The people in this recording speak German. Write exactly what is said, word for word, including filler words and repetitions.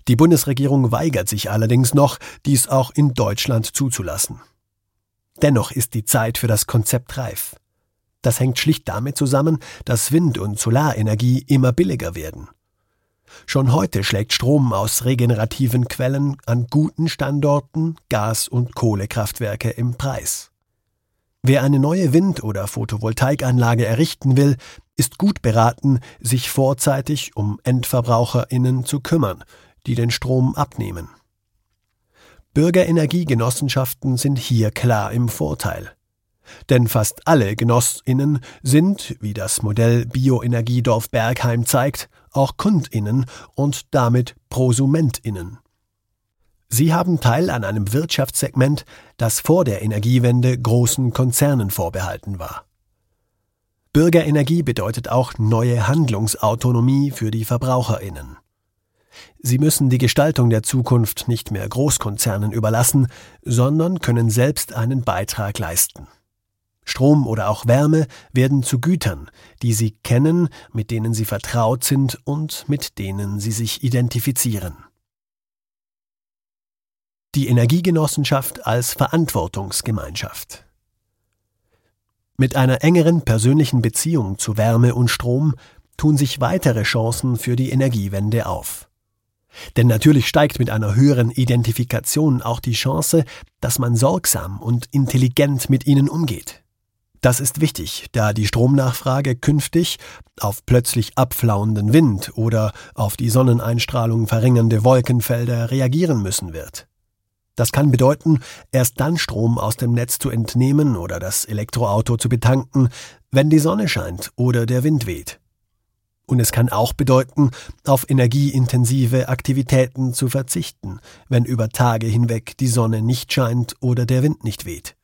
Die Bundesregierung weigert sich allerdings noch, dies auch in Deutschland zuzulassen. Dennoch ist die Zeit für das Konzept reif. Das hängt schlicht damit zusammen, dass Wind- und Solarenergie immer billiger werden. Schon heute schlägt Strom aus regenerativen Quellen an guten Standorten Gas- und Kohlekraftwerke im Preis. Wer eine neue Wind- oder Photovoltaikanlage errichten will, ist gut beraten, sich vorzeitig um EndverbraucherInnen zu kümmern, die den Strom abnehmen. Bürgerenergiegenossenschaften sind hier klar im Vorteil. Denn fast alle GenossInnen sind, wie das Modell Bioenergiedorf Bergheim zeigt, auch KundInnen und damit ProsumentInnen. Sie haben Teil an einem Wirtschaftssegment, das vor der Energiewende großen Konzernen vorbehalten war. Bürgerenergie bedeutet auch neue Handlungsautonomie für die VerbraucherInnen. Sie müssen die Gestaltung der Zukunft nicht mehr Großkonzernen überlassen, sondern können selbst einen Beitrag leisten. Strom oder auch Wärme werden zu Gütern, die sie kennen, mit denen sie vertraut sind und mit denen sie sich identifizieren. Die Energiegenossenschaft als Verantwortungsgemeinschaft. Mit einer engeren persönlichen Beziehung zu Wärme und Strom tun sich weitere Chancen für die Energiewende auf. Denn natürlich steigt mit einer höheren Identifikation auch die Chance, dass man sorgsam und intelligent mit ihnen umgeht. Das ist wichtig, da die Stromnachfrage künftig auf plötzlich abflauenden Wind oder auf die Sonneneinstrahlung verringernde Wolkenfelder reagieren müssen wird. Das kann bedeuten, erst dann Strom aus dem Netz zu entnehmen oder das Elektroauto zu betanken, wenn die Sonne scheint oder der Wind weht. Und es kann auch bedeuten, auf energieintensive Aktivitäten zu verzichten, wenn über Tage hinweg die Sonne nicht scheint oder der Wind nicht weht.